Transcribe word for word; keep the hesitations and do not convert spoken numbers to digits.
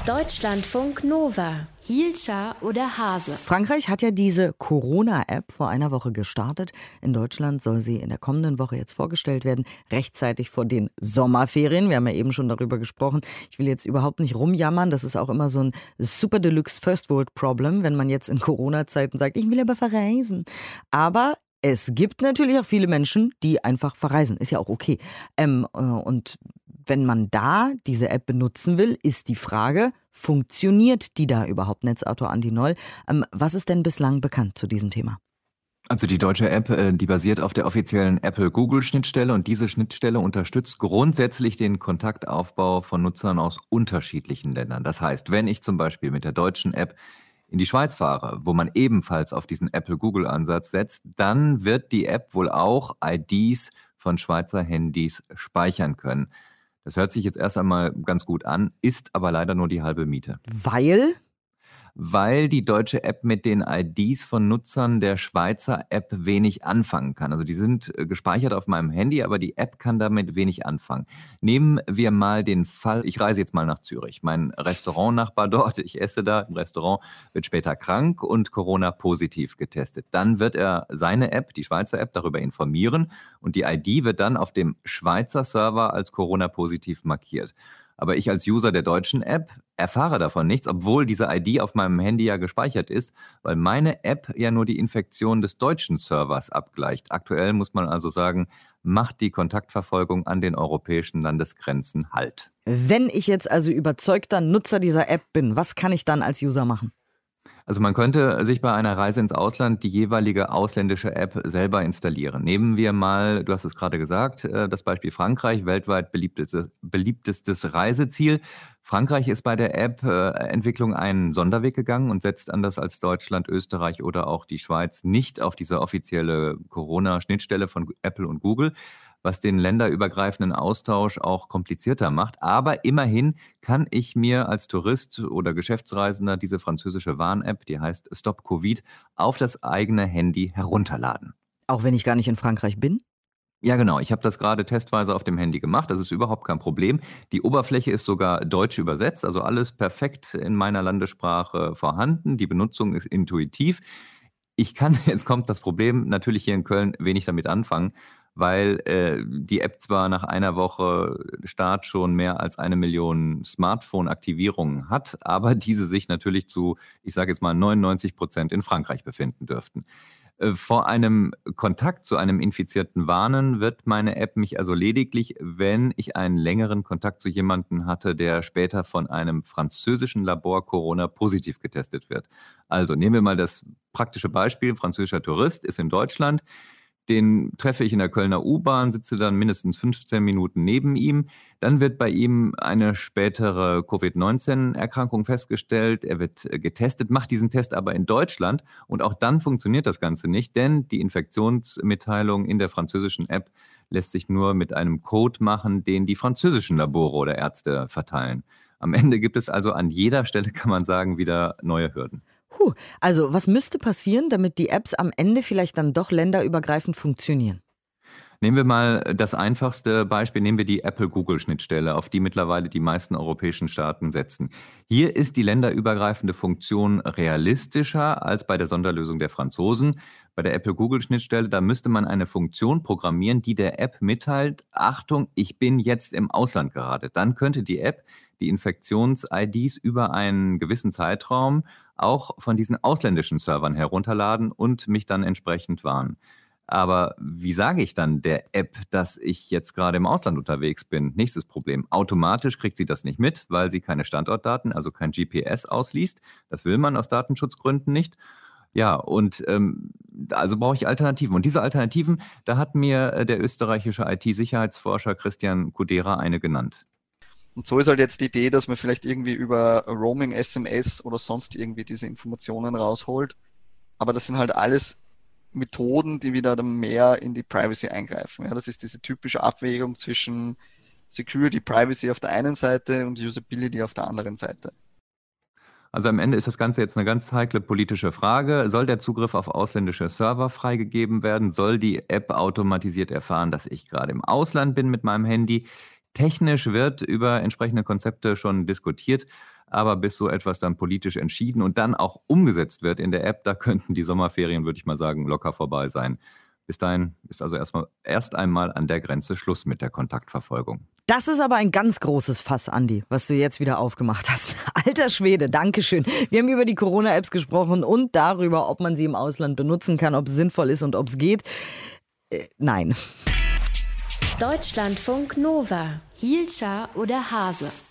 Deutschlandfunk Nova. Hielscher oder Hase? Frankreich hat ja diese Corona-App vor einer Woche gestartet. In Deutschland soll sie in der kommenden Woche jetzt vorgestellt werden, rechtzeitig vor den Sommerferien. Wir haben ja eben schon darüber gesprochen. Ich will jetzt überhaupt nicht rumjammern. Das ist auch immer so ein super Deluxe First World Problem, wenn man jetzt in Corona-Zeiten sagt, ich will aber verreisen. Aber es gibt natürlich auch viele Menschen, die einfach verreisen. Ist ja auch okay. Ähm, und wenn man da diese App benutzen will, ist die Frage, funktioniert die da überhaupt? Netzautor Andi Noll. Ähm, was ist denn bislang bekannt zu diesem Thema? Also die deutsche App, die basiert auf der offiziellen Apple-Google-Schnittstelle und diese Schnittstelle unterstützt grundsätzlich den Kontaktaufbau von Nutzern aus unterschiedlichen Ländern. Das heißt, wenn ich zum Beispiel mit der deutschen App in die Schweiz fahre, wo man ebenfalls auf diesen Apple-Google-Ansatz setzt, dann wird die App wohl auch I Ds von Schweizer Handys speichern können. Das hört sich jetzt erst einmal ganz gut an, ist aber leider nur die halbe Miete. Weil? Weil die deutsche App mit den I Ds von Nutzern der Schweizer App wenig anfangen kann. Also die sind gespeichert auf meinem Handy, aber die App kann damit wenig anfangen. Nehmen wir mal den Fall, ich reise jetzt mal nach Zürich. Mein Restaurantnachbar dort, ich esse da im Restaurant, wird später krank und Corona-positiv getestet. Dann wird er seine App, die Schweizer App, darüber informieren und die I D wird dann auf dem Schweizer Server als Corona-positiv markiert. Aber ich als User der deutschen App erfahre davon nichts, obwohl diese I D auf meinem Handy ja gespeichert ist, weil meine App ja nur die Infektion des deutschen Servers abgleicht. Aktuell muss man also sagen, macht die Kontaktverfolgung an den europäischen Landesgrenzen Halt. Wenn ich jetzt also überzeugter Nutzer dieser App bin, was kann ich dann als User machen? Also man könnte sich bei einer Reise ins Ausland die jeweilige ausländische App selber installieren. Nehmen wir mal, du hast es gerade gesagt, das Beispiel Frankreich, weltweit beliebtestes, beliebtestes Reiseziel. Frankreich ist bei der App-Entwicklung einen Sonderweg gegangen und setzt anders als Deutschland, Österreich oder auch die Schweiz nicht auf diese offizielle Corona-Schnittstelle von Apple und Google, was den länderübergreifenden Austausch auch komplizierter macht. Aber immerhin kann ich mir als Tourist oder Geschäftsreisender diese französische Warn-App, die heißt Stop Covid, auf das eigene Handy herunterladen. Auch wenn ich gar nicht in Frankreich bin? Ja, genau. Ich habe das gerade testweise auf dem Handy gemacht. Das ist überhaupt kein Problem. Die Oberfläche ist sogar deutsch übersetzt, also alles perfekt in meiner Landessprache vorhanden. Die Benutzung ist intuitiv. Ich kann, jetzt kommt das Problem, natürlich hier in Köln wenig damit anfangen, weil äh, die App zwar nach einer Woche Start schon mehr als eine Million Smartphone-Aktivierungen hat, aber diese sich natürlich zu, ich sage jetzt mal, neunundneunzig Prozent in Frankreich befinden dürften. Äh, vor einem Kontakt zu einem Infizierten warnen wird meine App mich also lediglich, wenn ich einen längeren Kontakt zu jemandem hatte, der später von einem französischen Labor Corona positiv getestet wird. Also nehmen wir mal das praktische Beispiel, französischer Tourist ist in Deutschland. Den treffe ich in der Kölner U-Bahn, sitze dann mindestens fünfzehn Minuten neben ihm. Dann wird bei ihm eine spätere Covid neunzehn Erkrankung festgestellt. Er wird getestet, macht diesen Test aber in Deutschland. Und auch dann funktioniert das Ganze nicht, denn die Infektionsmitteilung in der französischen App lässt sich nur mit einem Code machen, den die französischen Labore oder Ärzte verteilen. Am Ende gibt es also an jeder Stelle, kann man sagen, wieder neue Hürden. Puh, also was müsste passieren, damit die Apps am Ende vielleicht dann doch länderübergreifend funktionieren? Nehmen wir mal das einfachste Beispiel, nehmen wir die Apple-Google-Schnittstelle, auf die mittlerweile die meisten europäischen Staaten setzen. Hier ist die länderübergreifende Funktion realistischer als bei der Sonderlösung der Franzosen. Bei der Apple-Google-Schnittstelle, da müsste man eine Funktion programmieren, die der App mitteilt, Achtung, ich bin jetzt im Ausland gerade. Dann könnte die App die Infektions-I Ds über einen gewissen Zeitraum auch von diesen ausländischen Servern herunterladen und mich dann entsprechend warnen. Aber wie sage ich dann der App, dass ich jetzt gerade im Ausland unterwegs bin? Nächstes Problem. Automatisch kriegt sie das nicht mit, weil sie keine Standortdaten, also kein G P S ausliest. Das will man aus Datenschutzgründen nicht. Ja, und ähm, also brauche ich Alternativen. Und diese Alternativen, da hat mir äh, der österreichische I T-Sicherheitsforscher Christian Kudera eine genannt. Und so ist halt jetzt die Idee, dass man vielleicht irgendwie über Roaming, S M S oder sonst irgendwie diese Informationen rausholt. Aber das sind halt alles Methoden, die wieder mehr in die Privacy eingreifen. Ja, das ist diese typische Abwägung zwischen Security, Privacy auf der einen Seite und Usability auf der anderen Seite. Also am Ende ist das Ganze jetzt eine ganz heikle politische Frage. Soll der Zugriff auf ausländische Server freigegeben werden? Soll die App automatisiert erfahren, dass ich gerade im Ausland bin mit meinem Handy? Technisch wird über entsprechende Konzepte schon diskutiert, Aber bis so etwas dann politisch entschieden und dann auch umgesetzt wird in der App, da könnten die Sommerferien, würde ich mal sagen, locker vorbei sein. Bis dahin ist also erstmal erst einmal an der Grenze Schluss mit der Kontaktverfolgung. Das ist aber ein ganz großes Fass, Andi, was du jetzt wieder aufgemacht hast. Alter Schwede, Dankeschön. Wir haben über die Corona-Apps gesprochen und darüber, ob man sie im Ausland benutzen kann, ob es sinnvoll ist und ob es geht. Äh, nein. Deutschlandfunk Nova. Hielscher oder Hase?